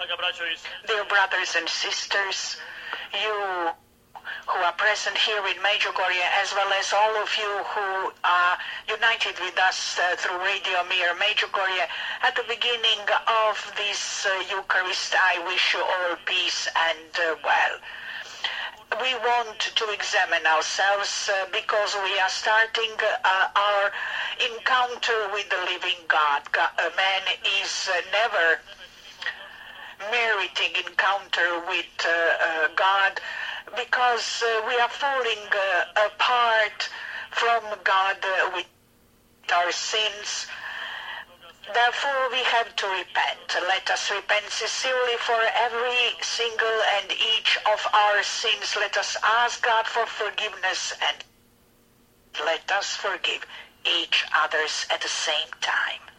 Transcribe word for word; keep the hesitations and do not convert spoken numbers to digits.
Dear brothers and sisters, you who are present here in Medjugorje, as well as all of you who are united with us uh, through Radio Mir Medjugorje, at the beginning of this uh, Eucharist, I wish you all peace and uh, well. We want to examine ourselves uh, because we are starting uh, our encounter with the living God. God a man is uh, never meriting encounter with uh, uh, God because uh, we are falling uh, apart from God uh, with our sins. Therefore, we have to repent. Let us repent sincerely for every single and each of our sins. Let us ask God for forgiveness and let us forgive each others at the same time.